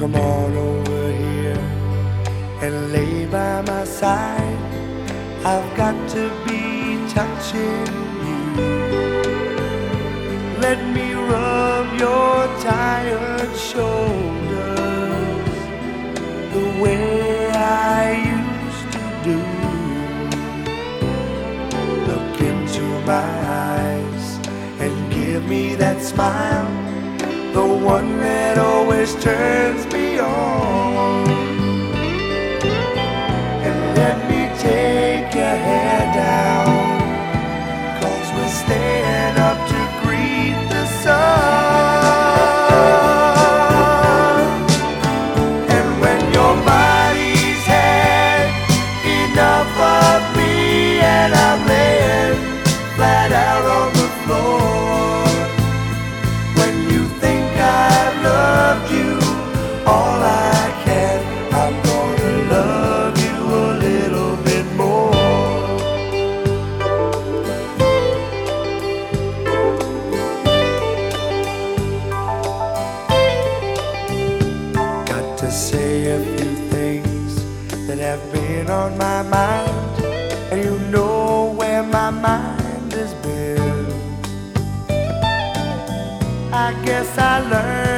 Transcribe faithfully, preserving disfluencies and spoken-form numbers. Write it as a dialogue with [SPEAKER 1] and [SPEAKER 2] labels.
[SPEAKER 1] come on over here and lay by my side. I've got to be touching you. Let me rub your tired shoulders the way I used to do. Look into my eyes and give me that smile, the one that always turns me on. And let me take your hair down, 'cause we're staying up to greet the sun. And when your body's had enough of me and I'm laying flat out on the floor, when you think I've loved you all I can, I'm gonna love you a little bit more. Got to say a few things that have been on my mind, and you know where my mind has been. I guess I learned